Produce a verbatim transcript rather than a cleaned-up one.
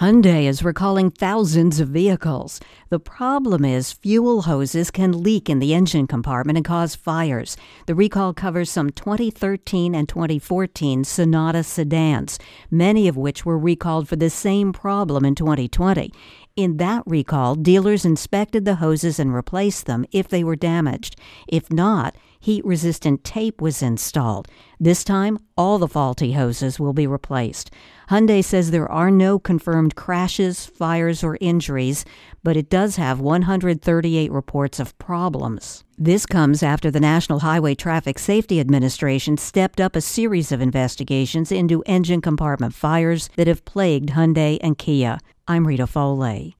Hyundai is recalling thousands of vehicles. The problem is fuel hoses can leak in the engine compartment and cause fires. The recall covers some twenty thirteen and twenty fourteen Sonata sedans, many of which were recalled for the same problem in twenty twenty. In that recall, dealers inspected the hoses and replaced them if they were damaged. If not, heat-resistant tape was installed. This time, all the faulty hoses will be replaced. Hyundai says there are no confirmed crashes, fires, or injuries, but it does have one hundred thirty-eight reports of problems. This comes after the National Highway Traffic Safety Administration stepped up a series of investigations into engine compartment fires that have plagued Hyundai and Kia. I'm Rita Foley.